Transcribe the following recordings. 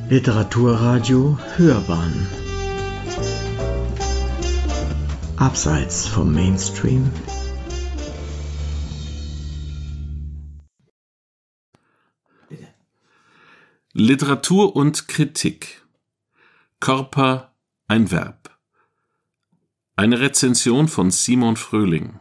Literaturradio Hörbahn Abseits vom Mainstream. Literatur und Kritik. Körper, ein Verb. Eine Rezension von Simon Fröhling.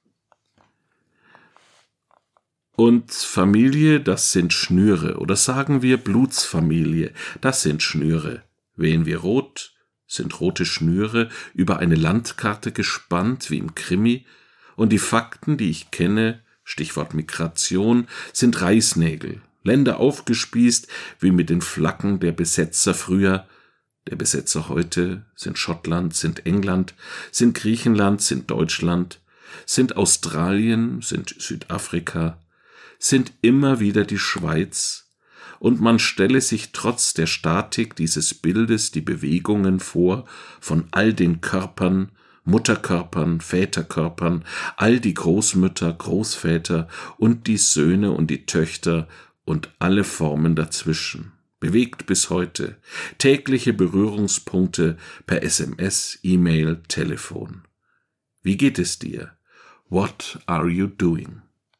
Und Familie, das sind Schnüre, oder sagen wir Blutsfamilie, das sind Schnüre. Wählen wir rot, sind rote Schnüre über eine Landkarte gespannt, wie im Krimi, und die Fakten, die ich kenne, Stichwort Migration, sind Reißnägel, Länder aufgespießt, wie mit den Flaggen der Besetzer früher. Der Besetzer heute sind Schottland, sind England, sind Griechenland, sind Deutschland, sind Australien, sind Südafrika, sind immer wieder die Schweiz, und man stelle sich trotz der Statik dieses Bildes die Bewegungen vor von all den Körpern, Mutterkörpern, Väterkörpern, all die Großmütter, Großväter und die Söhne und die Töchter und alle Formen dazwischen. Bewegt bis heute, tägliche Berührungspunkte per SMS, E-Mail, Telefon. Wie geht es dir? What are you doing?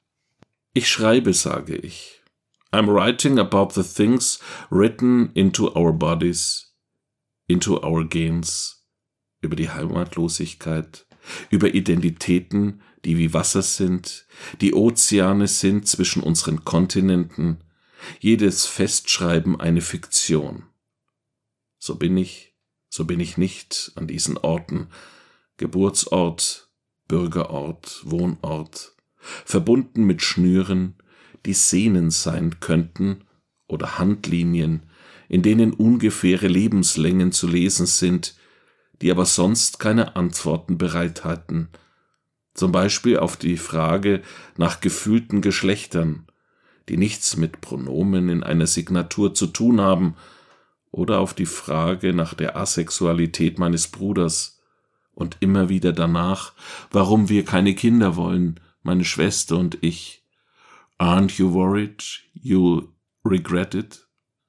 Ich schreibe, sage ich. I'm writing about the things written into our bodies, into our gains, über die Heimatlosigkeit, über Identitäten, die wie Wasser sind, die Ozeane sind zwischen unseren Kontinenten, jedes Festschreiben eine Fiktion. So bin ich nicht an diesen Orten, Geburtsort, Bürgerort, Wohnort, verbunden mit Schnüren, die Sehnen sein könnten oder Handlinien, in denen ungefähre Lebenslängen zu lesen sind, die aber sonst keine Antworten bereithalten. Zum Beispiel auf die Frage nach gefühlten Geschlechtern, die nichts mit Pronomen in einer Signatur zu tun haben, oder auf die Frage nach der Asexualität meines Bruders und immer wieder danach, warum wir keine Kinder wollen, meine Schwester und ich. Aren't you worried? You'll regret it?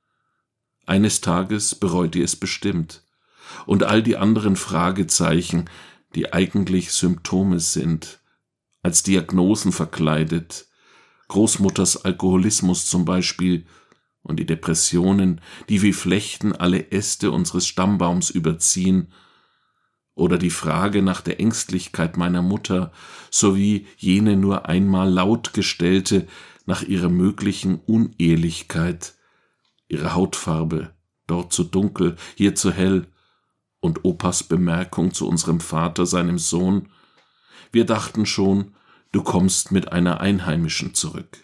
Eines Tages bereut ihr es bestimmt. Und all die anderen Fragezeichen, die eigentlich Symptome sind, als Diagnosen verkleidet, Großmutters Alkoholismus zum Beispiel, und die Depressionen, die wie Flechten alle Äste unseres Stammbaums überziehen, oder die Frage nach der Ängstlichkeit meiner Mutter, sowie jene nur einmal laut gestellte nach ihrer möglichen Unehelichkeit, ihre Hautfarbe, dort zu dunkel, hier zu hell, und Opas Bemerkung zu unserem Vater, seinem Sohn: Wir dachten schon, du kommst mit einer Einheimischen zurück.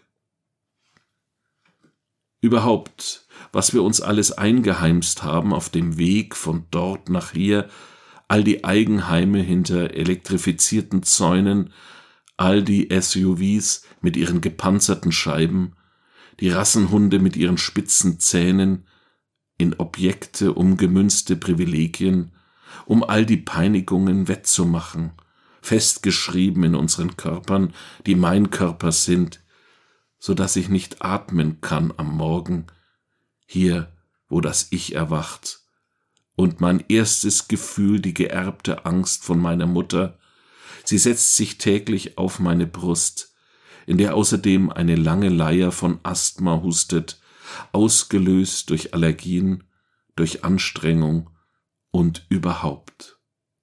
Überhaupt, was wir uns alles eingeheimst haben auf dem Weg von dort nach hier, all die Eigenheime hinter elektrifizierten Zäunen, all die SUVs mit ihren gepanzerten Scheiben, die Rassenhunde mit ihren spitzen Zähnen, in Objekte umgemünzte Privilegien, um all die Peinigungen wettzumachen, festgeschrieben in unseren Körpern, die mein Körper sind, so dass ich nicht atmen kann am Morgen, hier, wo das Ich erwacht, und mein erstes Gefühl die geerbte Angst von meiner Mutter, sie setzt sich täglich auf meine Brust, in der außerdem eine lange Leier von Asthma hustet, ausgelöst durch Allergien, durch Anstrengung und überhaupt.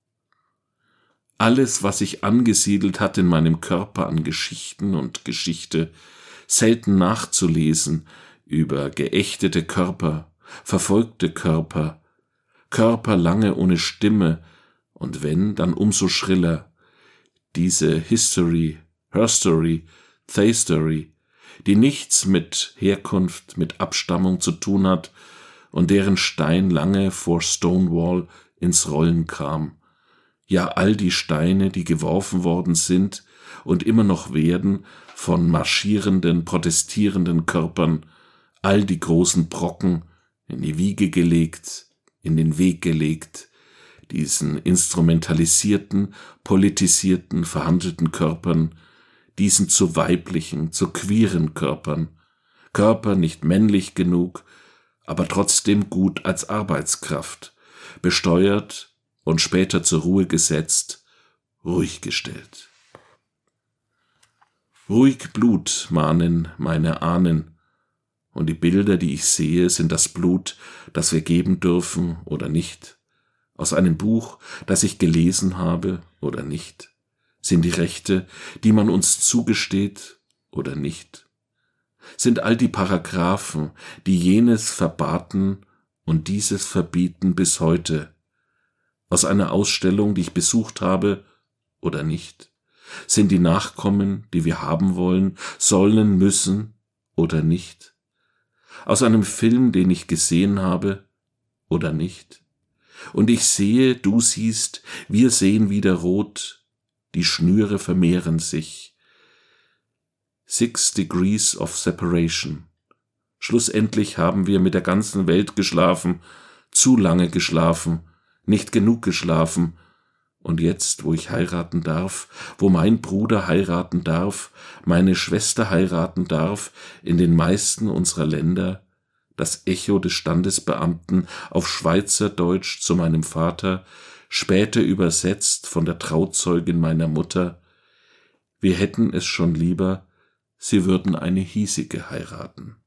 Alles, was sich angesiedelt hat in meinem Körper an Geschichten und Geschichte, selten nachzulesen über geächtete Körper, verfolgte Körper, Körper lange ohne Stimme, und wenn, dann umso schriller, diese History, Herstory, Thaystory, die nichts mit Herkunft, mit Abstammung zu tun hat und deren Stein lange vor Stonewall ins Rollen kam. Ja, all die Steine, die geworfen worden sind und immer noch werden von marschierenden, protestierenden Körpern, all die großen Brocken in die Wiege gelegt, in den Weg gelegt, diesen instrumentalisierten, politisierten, verhandelten Körpern, diesen zu weiblichen, zu queeren Körpern, Körper nicht männlich genug, aber trotzdem gut als Arbeitskraft, besteuert und später zur Ruhe gesetzt, ruhig gestellt. Ruhig Blut mahnen meine Ahnen, und die Bilder, die ich sehe, sind das Blut, das wir geben dürfen oder nicht, aus einem Buch, das ich gelesen habe oder nicht, sind die Rechte, die man uns zugesteht oder nicht, sind all die Paragraphen, die jenes verbaten und dieses verbieten bis heute, aus einer Ausstellung, die ich besucht habe oder nicht, sind die Nachkommen, die wir haben wollen, sollen, müssen oder nicht, aus einem Film, den ich gesehen habe oder nicht. Und ich sehe, du siehst, wir sehen wieder rot, die Schnüre vermehren sich. 6 degrees of separation. Schlussendlich haben wir mit der ganzen Welt geschlafen, zu lange geschlafen, nicht genug geschlafen. Und jetzt, wo ich heiraten darf, wo mein Bruder heiraten darf, meine Schwester heiraten darf, in den meisten unserer Länder, das Echo des Standesbeamten auf Schweizerdeutsch zu meinem Vater, später übersetzt von der Trauzeugin meiner Mutter, wir hätten es schon lieber, sie würden eine hiesige heiraten.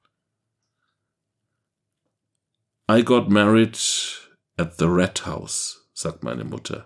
I got married at the Red House, sagt meine Mutter.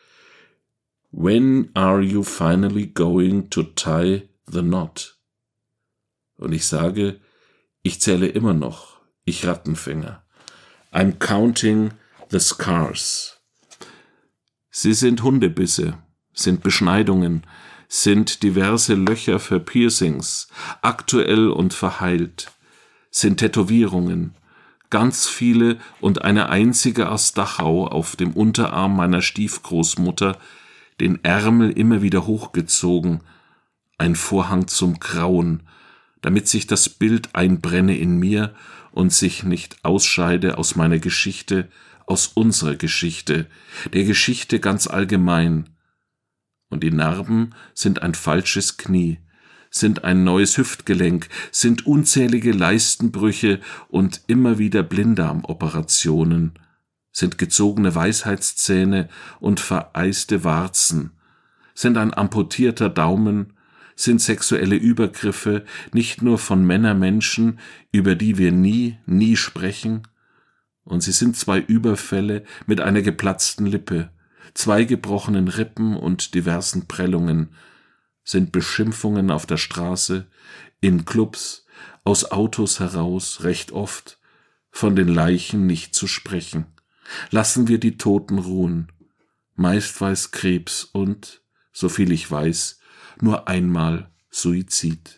When are you finally going to tie the knot? Und ich sage, ich zähle immer noch, ich Rattenfänger. I'm counting the scars. Sie sind Hundebisse, sind Beschneidungen, sind diverse Löcher für Piercings, aktuell und verheilt, sind Tätowierungen, ganz viele und eine einzige aus Dachau auf dem Unterarm meiner Stiefgroßmutter, den Ärmel immer wieder hochgezogen, ein Vorhang zum Grauen, damit sich das Bild einbrenne in mir und sich nicht ausscheide aus meiner Geschichte, aus unserer Geschichte, der Geschichte ganz allgemein. Und die Narben sind ein falsches Knie, sind ein neues Hüftgelenk, sind unzählige Leistenbrüche und immer wieder Blinddarmoperationen, sind gezogene Weisheitszähne und vereiste Warzen, sind ein amputierter Daumen, sind sexuelle Übergriffe nicht nur von Männermenschen, über die wir nie sprechen, und sie sind 2 Überfälle mit einer geplatzten Lippe, 2 gebrochenen Rippen und diversen Prellungen, sind Beschimpfungen auf der Straße, in Clubs, aus Autos heraus, recht oft, von den Leichen nicht zu sprechen. Lassen wir die Toten ruhen. Meist war es Krebs und, soviel ich weiß, nur einmal Suizid.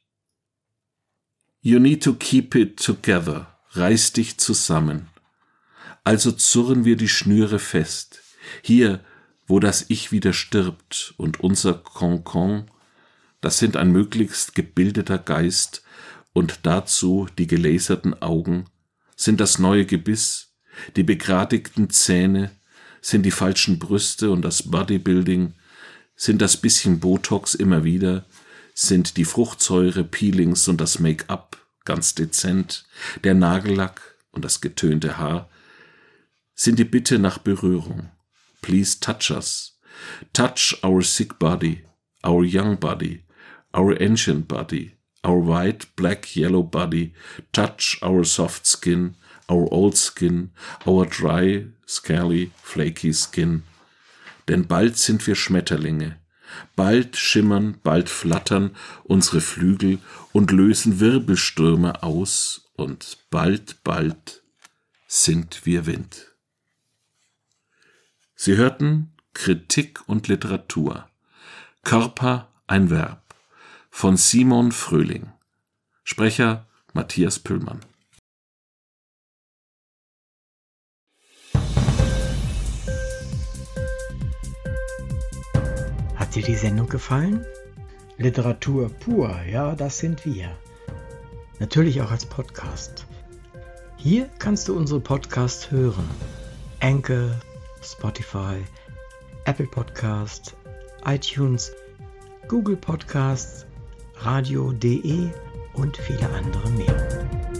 You need to keep it together. Reiß dich zusammen. Also zurren wir die Schnüre fest. Hier, wo das Ich wieder stirbt und unser Concon, das sind ein möglichst gebildeter Geist und dazu die gelaserten Augen, sind das neue Gebiss, die begradigten Zähne, sind die falschen Brüste und das Bodybuilding, sind das bisschen Botox immer wieder, sind die Fruchtsäure, Peelings und das Make-up ganz dezent, der Nagellack und das getönte Haar, sind die Bitte nach Berührung. Please touch us. Touch our sick body, our young body, our ancient body, our white, black, yellow body. Touch our soft skin, our old skin, our dry, scaly, flaky skin. Denn bald sind wir Schmetterlinge. Bald schimmern, bald flattern unsere Flügel und lösen Wirbelstürme aus und bald sind wir Wind. Sie hörten Kritik und Literatur. Körper, ein Verb. Von Simon Fröhling. Sprecher Matthias Püllmann. Hat dir die Sendung gefallen? Literatur pur, ja, das sind wir. Natürlich auch als Podcast. Hier kannst du unsere Podcasts hören. Anchor, Spotify, Apple Podcasts, iTunes, Google Podcasts, radio.de und viele andere mehr.